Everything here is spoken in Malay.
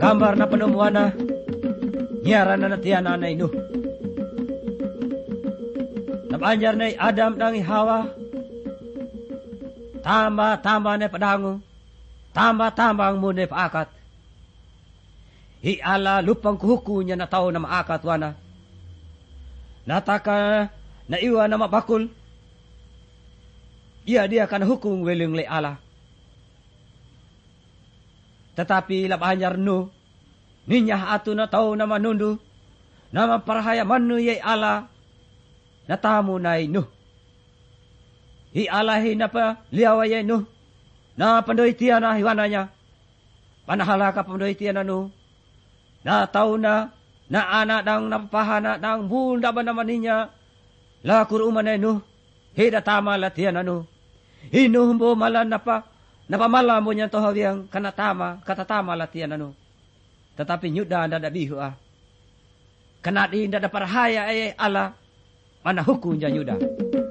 gambar na panumuana, nyaran na natiyan na Nuh. Nabanjar na Adam dang Hawa, tamba-tamba na padango, tamba-tamba ang muna paakat. Hiala lupang kuhuku niya na tao na maakat wana. Nataka na iwa na mabakul, iya dia kan hukum weleng le ala. Tetapi labanyar no, ninya atu na tao na manundu, na maparahaya manu ye ala, na tamu na Nuh. Hialahi na pa liawa ye Nuh, na pandoitian na hiwananya, panahala ka pandoitian na Nuh, na tao na anak dang napahana dang bunda ba naman niya, lakur uman ay Nuh, hida tama latian na Nuh. Hinuhumbo malan napamala mo niyan tohawiang katatama latian na Nuh. Tetapi nyuda anda bihu kanadi anda parahaya ay ala, mana hukum niya nyuda.